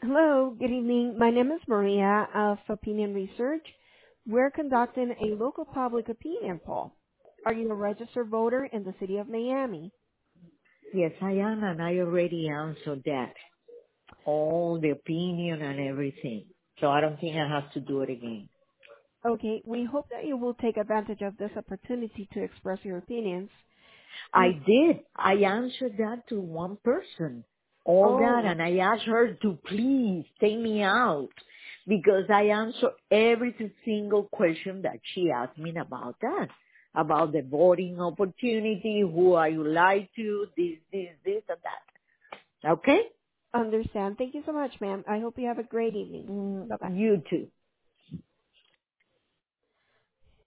Hello, good evening. My name is Maria of Opinion Research. We're conducting a local public opinion poll. Are you a registered voter in the city of Miami? Yes, I am, and I already answered that. All the opinion and everything. So I don't think I have to do it again. Okay, we hope that you will take advantage of this opportunity to express your opinions. I If, did. I answered that to one person. All that, oh, and I asked her to please take me out because I answered every single question that she asked me about that. About the voting opportunity, who are you like to, this, and that. Okay? understand. Thank you so much, ma'am. I hope you have a great evening. Bye-bye. You too.